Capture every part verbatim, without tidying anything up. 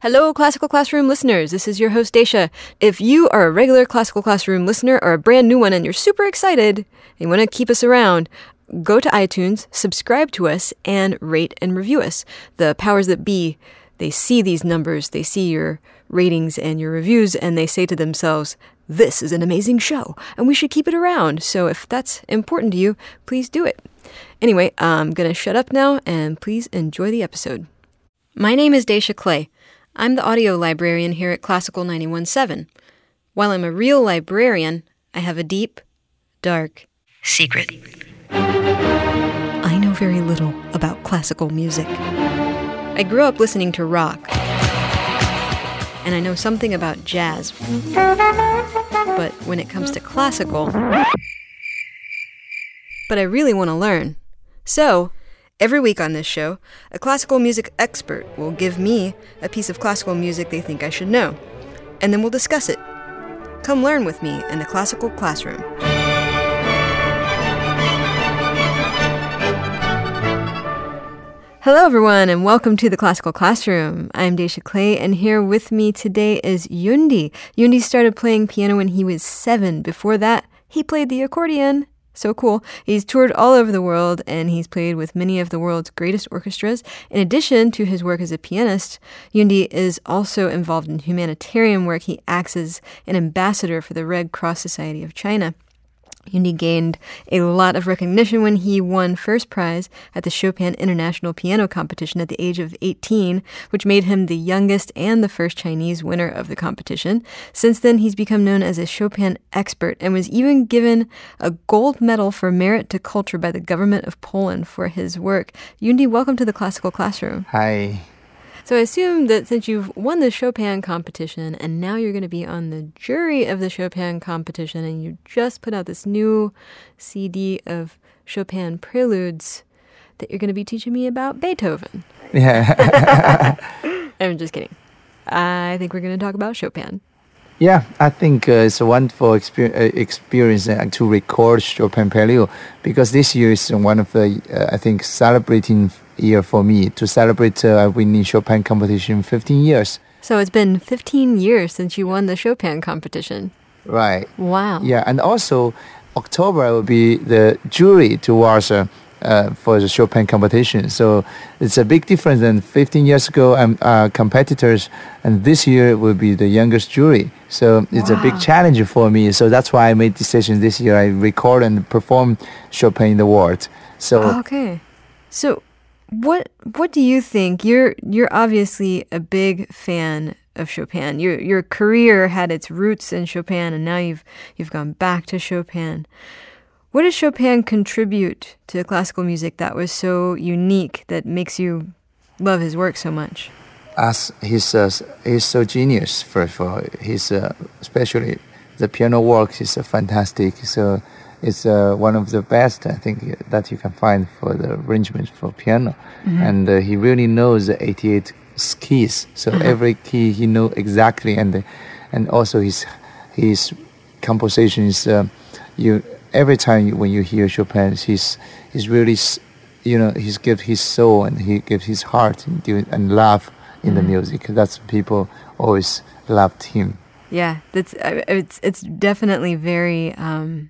Hello, Classical Classroom listeners. This is your host, Daisha. If you are a regular Classical Classroom listener or a brand new one and you're super excited and you want to keep us around, go to iTunes, subscribe to us, and rate and review us. The powers that be, they see these numbers, they see your ratings and your reviews, and they say to themselves, this is an amazing show, and we should keep it around. So if that's important to you, please do it. Anyway, I'm going to shut up now, and please enjoy the episode. My name is Daisha Clay. I'm the audio librarian here at Classical ninety-one point seven. While I'm a real librarian, I have a deep, dark secret. I know very little about classical music. I grew up listening to rock, and I know something about jazz. But when it comes to classical, but I really want to learn. So, every week on this show, a classical music expert will give me a piece of classical music they think I should know, and then we'll discuss it. Come learn with me in the Classical Classroom. Hello everyone, and welcome to the Classical Classroom. I'm Daisha Clay, and here with me today is Yundi. Yundi started playing piano when he was seven. Before that, he played the accordion. So cool. He's toured all over the world, and he's played with many of the world's greatest orchestras. In addition to his work as a pianist, Yundi is also involved in humanitarian work. He acts as an ambassador for the Red Cross Society of China. Yundi gained a lot of recognition when he won first prize at the Chopin International Piano Competition at the age of eighteen, which made him the youngest and the first Chinese winner of the competition. Since then, he's become known as a Chopin expert and was even given a gold medal for merit to culture by the government of Poland for his work. Yundi, welcome to the Classical Classroom. Hi. So I assume that since you've won the Chopin competition and now you're going to be on the jury of the Chopin competition and you just put out this new C D of Chopin preludes, that you're going to be teaching me about Beethoven. Yeah. I'm just kidding. I think we're going to talk about Chopin. Yeah, I think uh, it's a wonderful exper- uh, experience uh, to record Chopin prelude because this year is one of the, uh, I think, celebrating year for me to celebrate uh, winning Chopin competition fifteen years. So it's been fifteen years since you won the Chopin competition. Right. Wow. Yeah, and also October will be the jury to Warsaw uh, for the Chopin competition. So it's a big difference than fifteen years ago. I'm uh, competitors, and this year will be the youngest jury. So it's wow. a big challenge for me. So that's why I made decision this year. I record and perform Chopin in the world. So okay. So What what do you think? You're you're obviously a big fan of Chopin. Your your career had its roots in Chopin, and now you've you've gone back to Chopin. What does Chopin contribute to classical music that was so unique that makes you love his work so much? As he's uh, he's so genius. First of all, he's uh, especially the piano work is uh, fantastic. So. It's uh, one of the best, I think, that you can find for the arrangement for piano. Mm-hmm. And uh, he really knows the eighty-eight keys. So uh-huh. every key he knows exactly. And uh, and also his his composition is, uh, you, every time you, when you hear Chopin, he's, he's really, you know, he's give his soul and he gives his heart and, do, and love in mm-hmm. the music. That's people always loved him. Yeah, that's it's it's definitely very... Um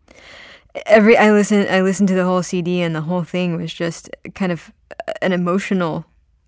Every I listen I listened to the whole C D, and the whole thing was just kind of an emotional,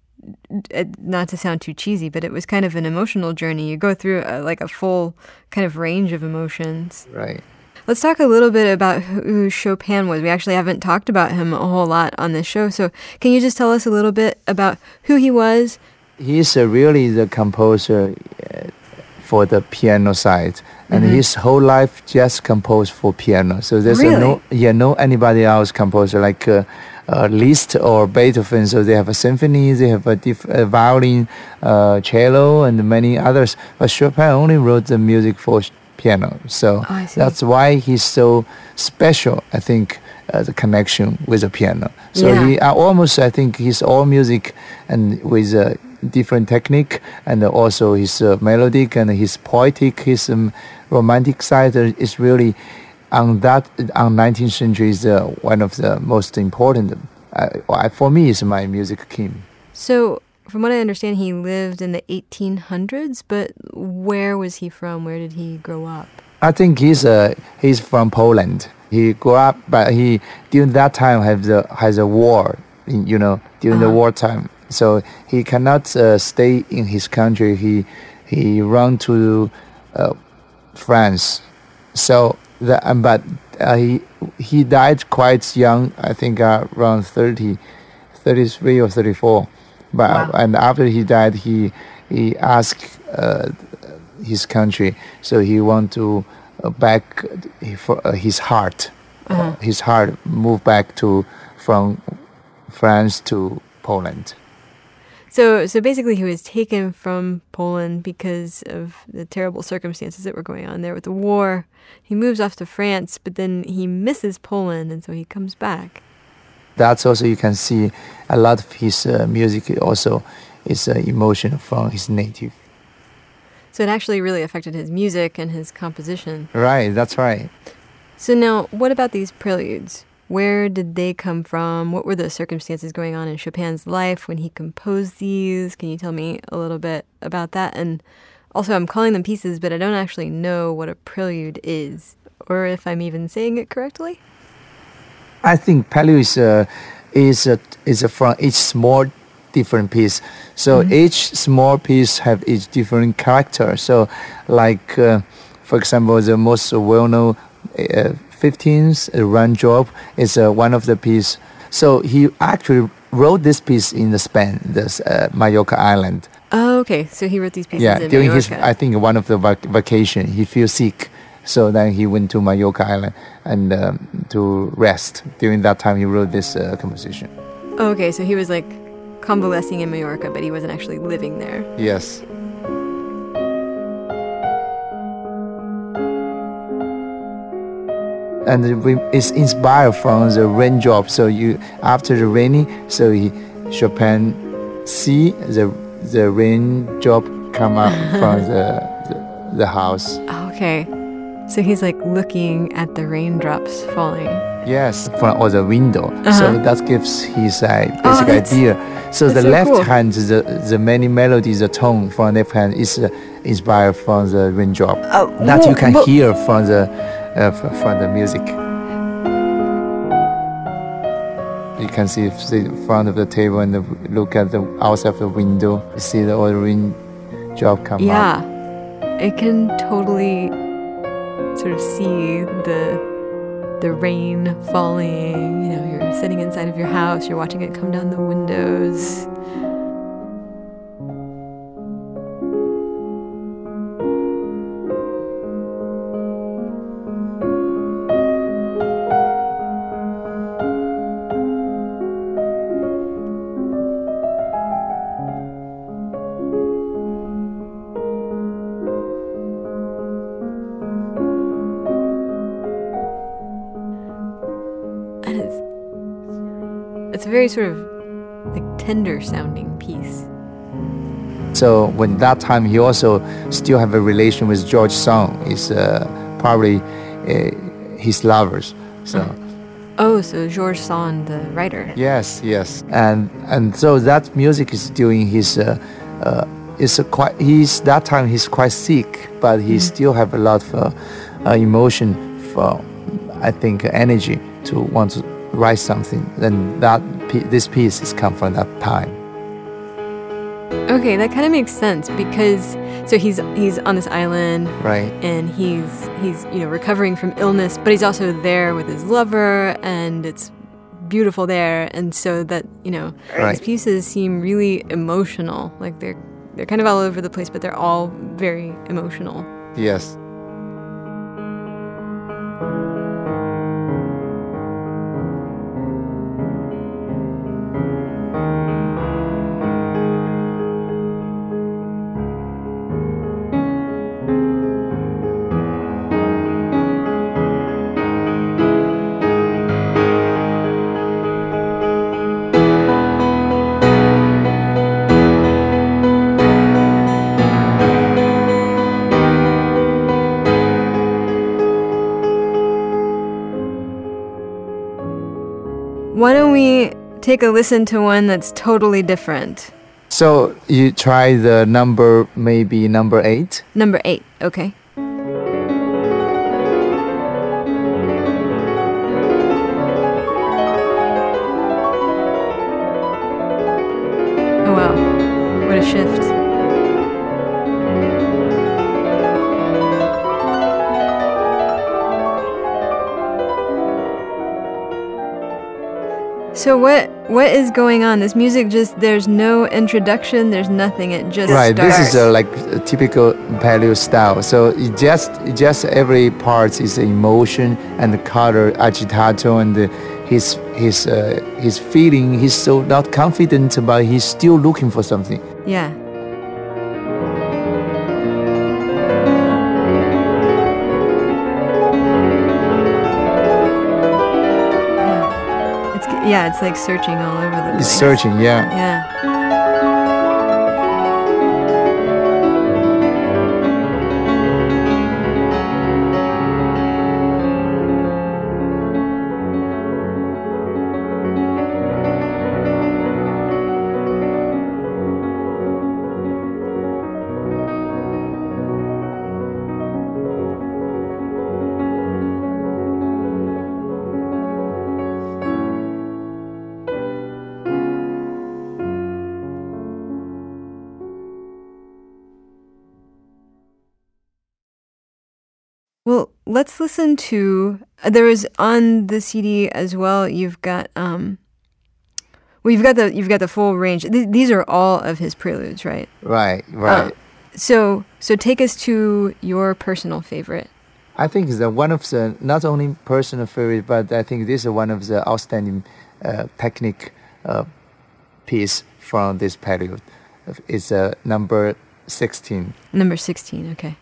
not to sound too cheesy, but it was kind of an emotional journey. You go through a, like a full kind of range of emotions. Right. Let's talk a little bit about who Chopin was. We actually haven't talked about him a whole lot on this show. So can you just tell us a little bit about who he was? He's uh, really the composer uh, for the piano side. And mm-hmm. his whole life just composed for piano. So there's really? a no, yeah, no anybody else composer like uh, uh, Liszt or Beethoven. So they have a symphony, they have a diff- uh, violin, uh, cello, and many others. But Chopin only wrote the music for piano. So oh, that's why he's so special, I think, uh, the connection with the piano. So yeah. he uh, almost, I think, his all music and with a uh, different technique, and also his uh, melodic and his poetic, his um, romantic side uh, is really on that on nineteenth century is uh, one of the most important. Uh, for me, is my music king. So from what I understand, he lived in the eighteen hundreds, but where was he from? Where did he grow up? I think he's uh, he's from Poland. He grew up, but he during that time has a has a war, you know, during uh-huh. the wartime. So he cannot uh, stay in his country. He he ran to uh, France. So the um, but uh, he he died quite young. I think uh, around thirty, thirty-three or thirty-four. But wow. and after he died, he he asked uh, his country. So he want to uh, back for uh, his heart. Uh-huh. Uh, his heart moved back to from France to Poland. So, so basically, he was taken from Poland because of the terrible circumstances that were going on there with the war. He moves off to France, but then he misses Poland, and so he comes back. That's also, you can see a lot of his uh, music also is uh, emotion from his native. So it actually really affected his music and his composition. Right, that's right. So now, what about these preludes? Where did they come from? What were the circumstances going on in Chopin's life when he composed these? Can you tell me a little bit about that? And also, I'm calling them pieces, but I don't actually know what a prelude is, or if I'm even saying it correctly. I think prelude is a, is a, is a from each small different piece. So mm-hmm. each small piece have each different character. So like, uh, for example, the most well-known uh, fifteenth uh, raindrop is uh, one of the piece. So he actually wrote this piece in the Spain, this uh, Mallorca island. Oh, okay. So he wrote these pieces yeah, in during Mallorca. his, I think one of the vac- vacation, he feels sick. So then he went to Mallorca island and um, to rest. During that time, he wrote this uh, composition. Oh, okay. So he was like convalescing in Mallorca, but he wasn't actually living there. Yes. And it's inspired from the raindrop. So you after the raining, so he, Chopin see the the raindrop come up from the, the the house. Okay, so he's like looking at the raindrops falling. Yes, from all the window. Uh-huh. So that gives his uh, basic oh, idea. So the so left cool. hand, the the many melodies, the tone from left hand is uh, inspired from the raindrop. Oh, that whoa, you can whoa. hear from the. Uh, from the music. You can see the front of the table and the, look at the outside of the window. You see the old raindrop come yeah. up. Yeah, I can totally sort of see the the rain falling. You know, you're sitting inside of your house, you're watching it come down the windows. It's a very sort of like tender sounding piece. So when that time he also still have a relation with George Sand, is uh, probably uh, his lovers. So. Uh-huh. Oh, so George Sand, the writer. Yes, yes, and and so that music is doing his. Uh, uh, is a quite. He's that time he's quite sick, but he mm-hmm. still have a lot of uh, uh, emotion for, I think, energy to want to write something. Then that this piece is come from that time. Okay, that kind of makes sense because so he's he's on this island, right? And he's he's you know recovering from illness, but he's also there with his lover, and it's beautiful there. And so that you know right. these pieces seem really emotional, like they're they're kind of all over the place, but they're all very emotional. Yes. Why don't we take a listen to one that's totally different? So you try the number, maybe number eight? Number eight, okay. Oh wow, what a shift. So what what is going on? This music just, there's no introduction, there's nothing, it just right, starts. This is a, like a typical paleo style. So it just it just every part is emotion and the color, agitato, and the, his his uh, his feeling. He's so not confident, but he's still looking for something. Yeah. Yeah, it's like searching all over the place. It's searching, yeah. Yeah. Well, let's listen to, there was on the C D as well, you've got, um, well, you've got the, you've got the full range. Th- these are all of his preludes, right? Right, right. Uh, so, so take us to your personal favorite. I think it's one of the, not only personal favorite, but I think this is one of the outstanding uh, technique uh, piece from this period. It's uh, number sixteen. Number sixteen, okay.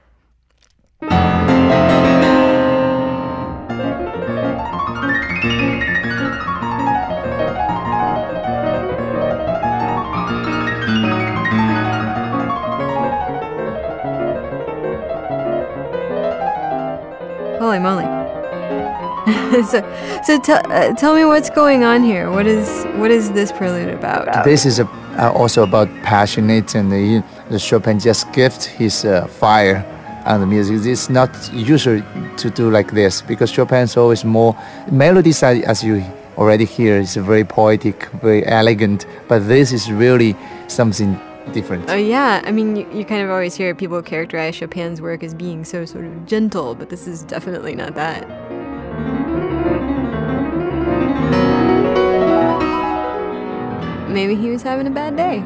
Holy moly. so so t- uh, tell me what's going on here. What is what is this prelude about? This is a, uh, also about passionate, and the, the Chopin just gives his uh, fire on the music. It's not usual to do like this because Chopin is always more melody side, as you already hear, is very poetic, very elegant, but this is really something different. Oh yeah, I mean, you, you kind of always hear people characterize Chopin's work as being so sort of gentle, but this is definitely not that. Maybe he was having a bad day.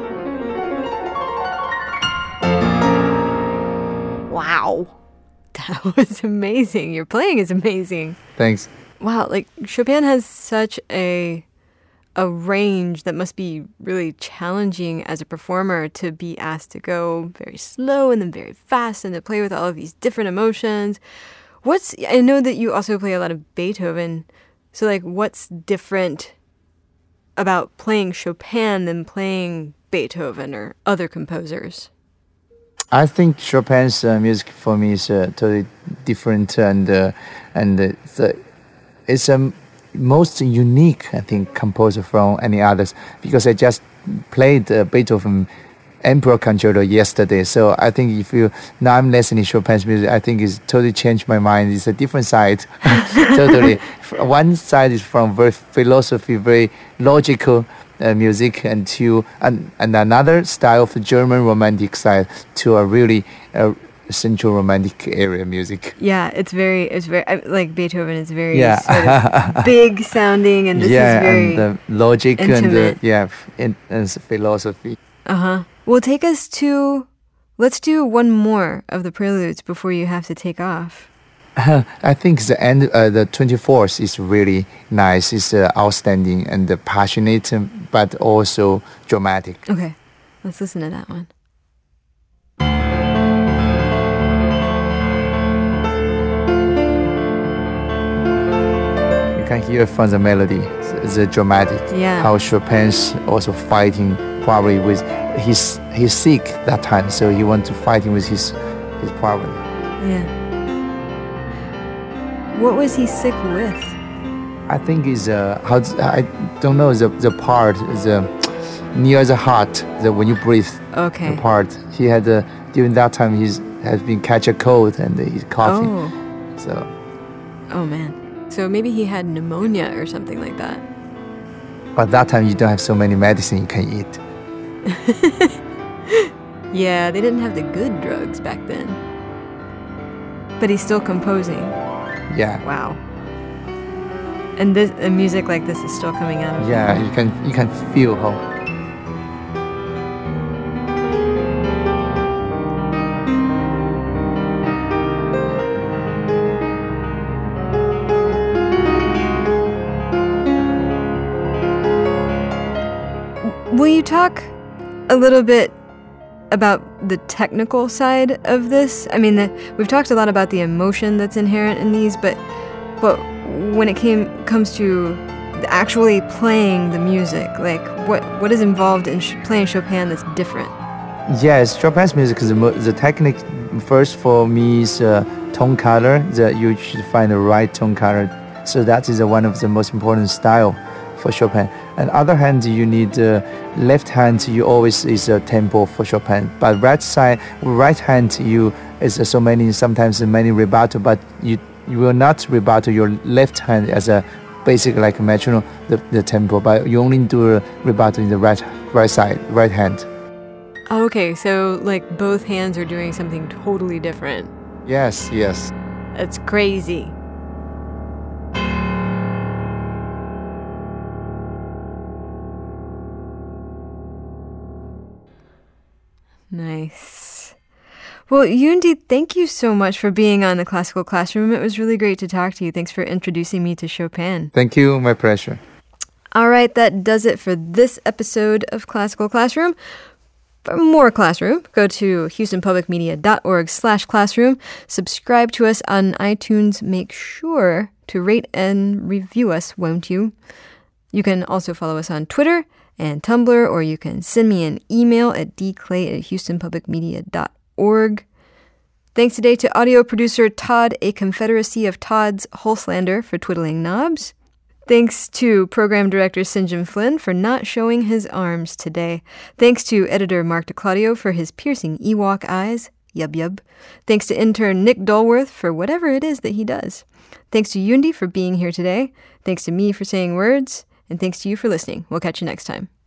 Wow. That was amazing. Your playing is amazing. Thanks. Wow, like Chopin has such a a range that must be really challenging as a performer to be asked to go very slow and then very fast and to play with all of these different emotions. What's I know that you also play a lot of Beethoven. So like what's different about playing Chopin than playing Beethoven or other composers? I think Chopin's uh, music for me is uh, totally different, and uh, and uh, the, it's a um, most unique, I think, composer from any others, because I just played uh, Beethoven Emperor Concerto yesterday. So I think if you now I'm listening to Chopin's music, I think it's totally changed my mind. It's a different side, totally. One side is from very philosophy, very logical uh, music, and to and, and another style of the German romantic side to a really uh, central romantic area music. Yeah, it's very, it's very like Beethoven is very yeah. sort of big sounding, and this yeah, is very and the logic intimate. and the, yeah, in, and philosophy. Uh huh. Well, take us to. Let's do one more of the preludes before you have to take off. Uh, I think the end, uh, the twenty-fourth is really nice. It's uh, outstanding and uh, passionate, um, but also dramatic. Okay, let's listen to that one. You can hear from the melody, the, the dramatic. Yeah. How Chopin's also fighting probably with his he's sick that time, so he wants to fighting with his his problem. Yeah. What was he sick with? I think is uh how I don't know the the part the near the heart, the when you breathe Okay. the part. He had uh, during that time he's has been catch a cold and he's coughing. Oh. So Oh, man. So maybe he had pneumonia or something like that. at that time you don't have so many medicine you can eat. Yeah, they didn't have the good drugs back then. But he's still composing. Yeah. Wow. And this a music like this is still coming out of Yeah, him. you can you can feel how. Will you talk a little bit about the technical side of this? I mean, the, we've talked a lot about the emotion that's inherent in these, but but when it came comes to actually playing the music, like what what is involved in sh- playing Chopin that's different? Yes, Chopin's music is the, mo- the technique. First for me is uh, tone color. That you should find the right tone color. So that is uh, one of the most important style for Chopin. On the other hand, you need uh, left hand. You always is a tempo for Chopin. But right side, right hand, you is uh, so many sometimes many rubato. But you you will not rubato your left hand as a basic like a metronome the, the tempo. But you only do a rubato in the right right side, right hand. Okay, so like both hands are doing something totally different. Yes, yes. That's crazy. Nice. Well, Yundi, thank you so much for being on the Classical Classroom. It was really great to talk to you. Thanks for introducing me to Chopin. Thank you, my pleasure. All right, that does it for this episode of Classical Classroom. For more Classroom, go to houstonpublicmedia.org slash classroom. Subscribe to us on iTunes. Make sure to rate and review us, won't you? You can also follow us on Twitter and Tumblr, or you can send me an email at dclay at houstonpublicmedia.org. Thanks today to audio producer Todd, a confederacy of Todds Hulslander, for twiddling knobs. Thanks to program director St. Flynn for not showing his arms today. Thanks to editor Mark DeClaudio for his piercing Ewok eyes. Yub yub. Thanks to intern Nick Dolworth for whatever it is that he does. Thanks to Yundi for being here today. Thanks to me for saying words. And thanks to you for listening. We'll catch you next time.